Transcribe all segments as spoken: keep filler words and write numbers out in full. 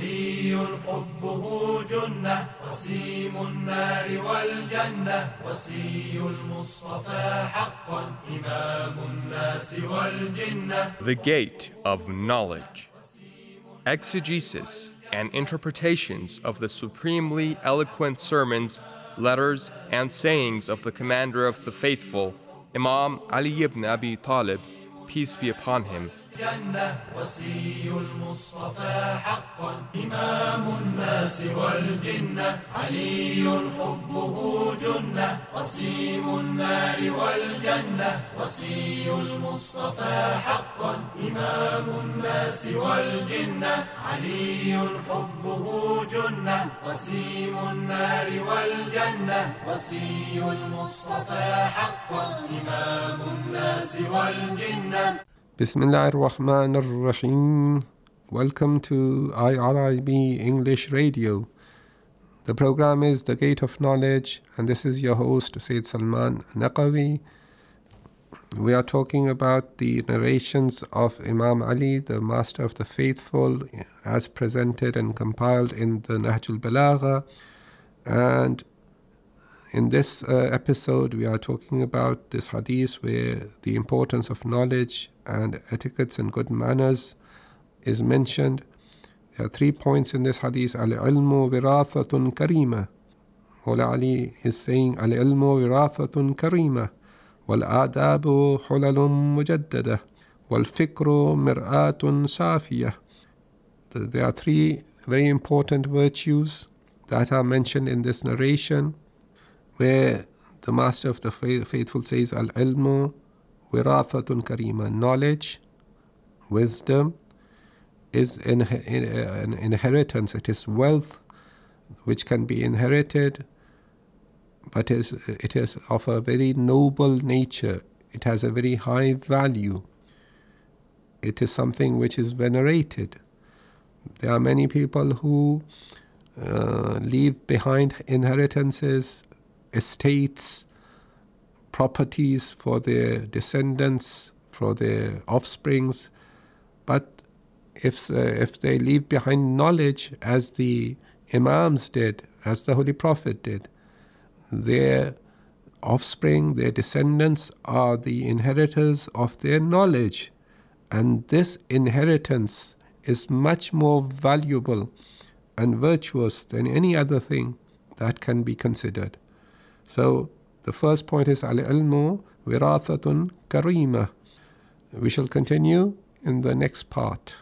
علي حبه جنة قسيم النار والجنة وصي المصطفى حقا إمام الناس والجنة. The Gate of Knowledge. Exegesis and interpretations of the supremely eloquent sermons, letters, and sayings of the Commander of the Faithful, Imam Ali ibn Abi Talib, peace be upon him. جنة وصي المصطفى حقا إمام الناس والجنة علي حبه جنة قسيم النار والجنة وصي المصطفى حقا إمام الناس والجنة علي حبه جنة قسيم النار والجنة وصي المصطفى حقا إمام الناس والجنة. Bismillah ar-Rahman ar-Rahim. Welcome to I R I B English Radio. The program is The Gate of Knowledge, and this is your host, Sayyid Salman Naqawi. We are talking about the narrations of Imam Ali, the Master of the Faithful, as presented and compiled in the Nahjul Balagha. And in this uh, episode, we are talking about this hadith where the importance of knowledge and etiquettes and good manners is mentioned. There are three points in this hadith. Al-ilmu wirathatun karima. Mawla Ali is saying, Al-ilmu wirathatun karima. Wal-adabu hulalun mujaddada. Wal-fikru mir'atun safiyah. There are three very important virtues that are mentioned in this narration, where the Master of the Faithful says, Al-ilmu wirathatun karima. Knowledge, wisdom, is in, in, an inheritance. It is wealth which can be inherited, but is, it is of a very noble nature. It has a very high value. It is something which is venerated. There are many people who uh, leave behind inheritances, estates, properties for their descendants, for their offsprings. But if uh, if they leave behind knowledge, as the Imams did, as the Holy Prophet did, their offspring, their descendants are the inheritors of their knowledge. And this inheritance is much more valuable and virtuous than any other thing that can be considered. So the first point is al-ilmu wirathatun karima. We shall continue in the next part.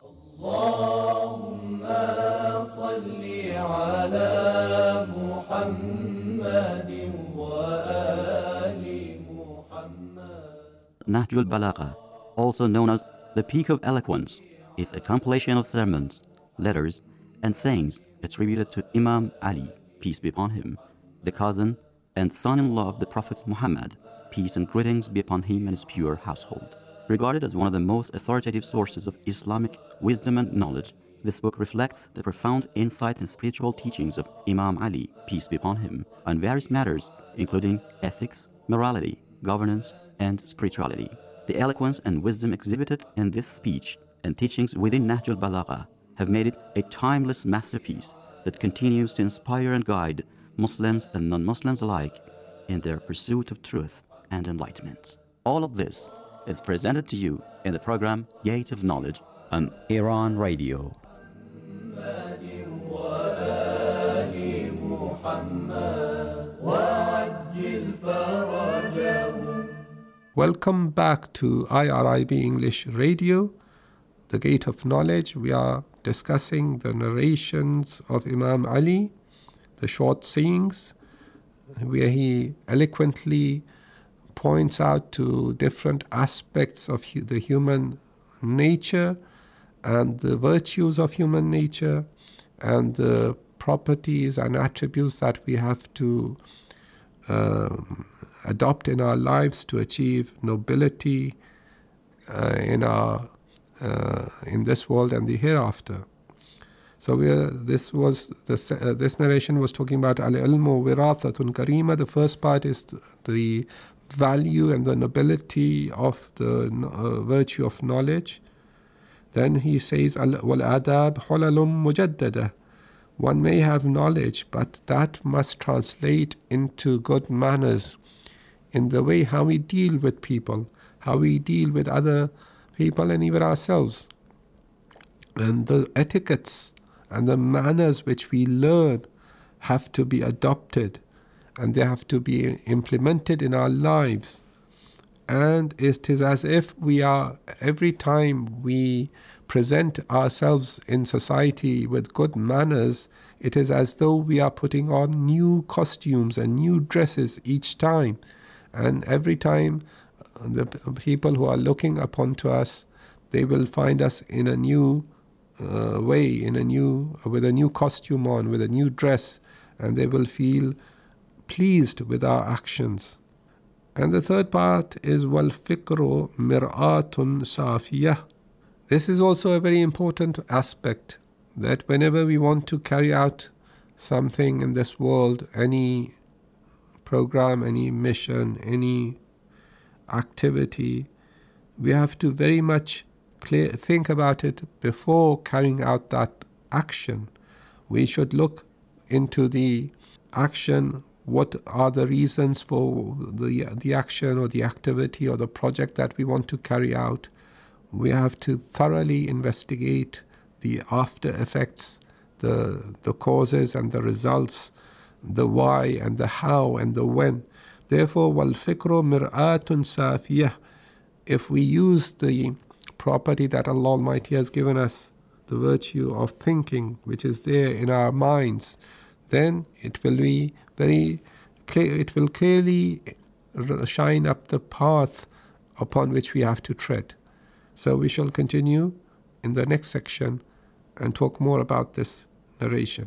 Allahumma salli ala Muhammadin wa ali Muhammad. Nahjul Balagha, also known as the Peak of Eloquence, is a compilation of sermons, letters, and sayings attributed to Imam Ali, peace be upon him, the cousin and son-in-law of the Prophet Muhammad, peace and greetings be upon him and his pure household. Regarded as one of the most authoritative sources of Islamic wisdom and knowledge, this book reflects the profound insight and spiritual teachings of Imam Ali, peace be upon him, on various matters, including ethics, morality, governance, and spirituality. The eloquence and wisdom exhibited in this speech and teachings within Nahjul Balagha have made it a timeless masterpiece that continues to inspire and guide Muslims and non-Muslims alike in their pursuit of truth and enlightenment. All of this is presented to you in the program Gate of Knowledge on Iran Radio. Welcome back to I R I B English Radio, The Gate of Knowledge. We are discussing the narrations of Imam Ali, the short sayings, where he eloquently points out to different aspects of hu- the human nature and the virtues of human nature and the properties and attributes that we have to um, adopt in our lives to achieve nobility uh, in our uh, in this world and the hereafter. So we are, this was this, uh, this narration was talking about al-ilmu wirathatun karima. The first part is the, the value and the nobility of the uh, virtue of knowledge. Then he says, وَالْآدَابْ حُلَلٌ مُجَدَّدَةٌ. One may have knowledge, but that must translate into good manners in the way how we deal with people, how we deal with other people and even ourselves. And the etiquettes and the manners which we learn have to be adopted, and they have to be implemented in our lives. And it is as if we are, every time we present ourselves in society with good manners, it is as though we are putting on new costumes and new dresses each time. And every time the people who are looking upon to us, they will find us in a new uh, way, in a new, with a new costume on, with a new dress, and they will feel pleased with our actions. And the third part is وَالْفِكْرُ مِرْآةٌ صَافِيَةٌ. This is also a very important aspect, that whenever we want to carry out something in this world, any program, any mission, any activity, we have to very much clear, think about it before carrying out that action. We should look into the action. What are the reasons for the the action or the activity or the project that we want to carry out? We have to thoroughly investigate the after effects, the the causes and the results, the why and the how and the when. Therefore, وَالْفِكْرُ مِرْآةٌ صَافِيَةٌ. If we use the property that Allah Almighty has given us, the virtue of thinking, which is there in our minds, then it will be very clear, it will clearly shine up the path upon which we have to tread. So we shall continue in the next section and talk more about this narration.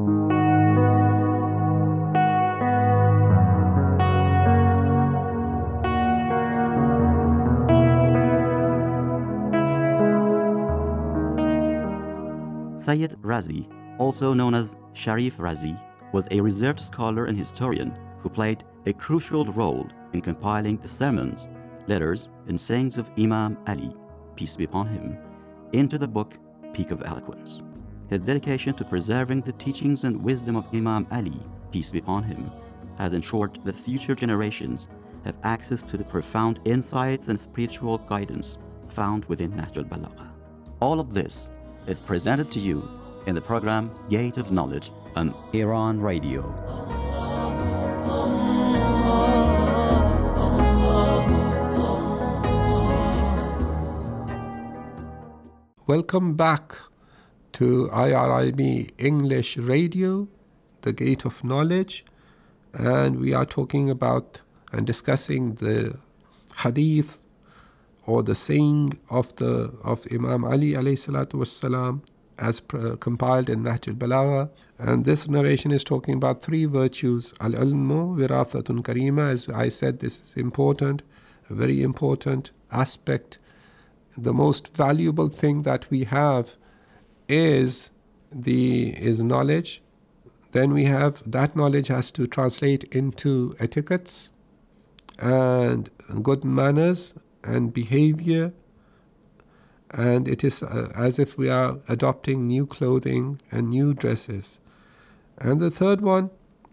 Sayyid Razi, also known as Sharif Razi, was a reserved scholar and historian who played a crucial role in compiling the sermons, letters, and sayings of Imam Ali, peace be upon him, into the book Peak of Eloquence. His dedication to preserving the teachings and wisdom of Imam Ali, peace be upon him, has ensured that future generations have access to the profound insights and spiritual guidance found within Nahj al-Balagha. All of this is presented to you in the program Gate of Knowledge on Iran Radio. Welcome back to I R I B English Radio, the Gate of Knowledge, and we are talking about and discussing the hadith or the saying of the of Imam Ali alayhi salatu wassalam as pr- compiled in Nahj al-Balagha. And this narration is talking about three virtues. Al-ilmu wirathatun karima. As I said, this is important, a very important aspect. The most valuable thing that we have is the is knowledge. Then we have that knowledge has to translate into etiquettes and good manners and behavior, and it is uh, as if we are adopting new clothing and new dresses. And the third one,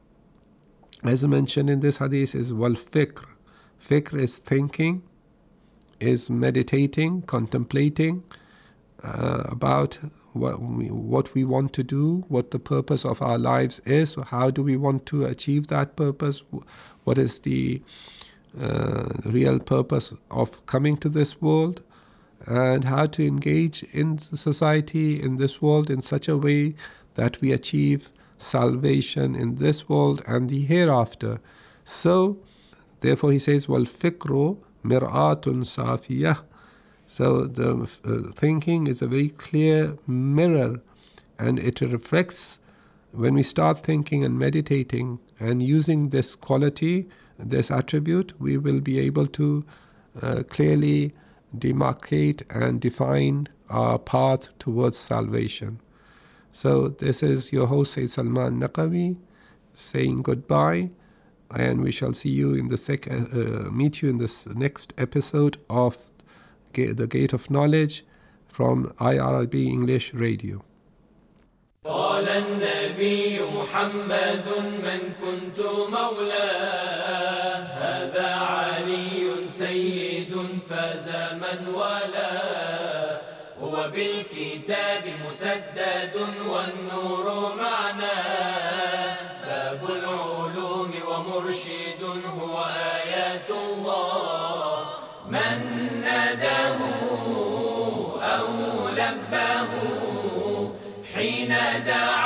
as mentioned in this hadith, is wal fikr. Fikr is thinking, is meditating, contemplating uh, about what we, what we want to do, what the purpose of our lives is, how do we want to achieve that purpose, what is the uh, real purpose of coming to this world, and how to engage in society, in this world, in such a way that we achieve salvation in this world and the hereafter. So, therefore he says, وَالْفِكْرُ مِرْآةٌ صَافِيَةٌ. So the uh, thinking is a very clear mirror, and it reflects when we start thinking and meditating and using this quality, this attribute, we will be able to uh, clearly demarcate and define our path towards salvation. So this is your host Sayyid Salman Naqvi saying goodbye, and we shall see you in the sec- uh, meet you in this next episode of the Gate of Knowledge. from I R I B English Radio. قال النبي محمد من كنت مولاه هذا علي سيد فاز من والاه هو بالكتاب مسدد والنور معناه باب العلوم ومرشد هو آيات الله من ناداه أو لباه حين دعا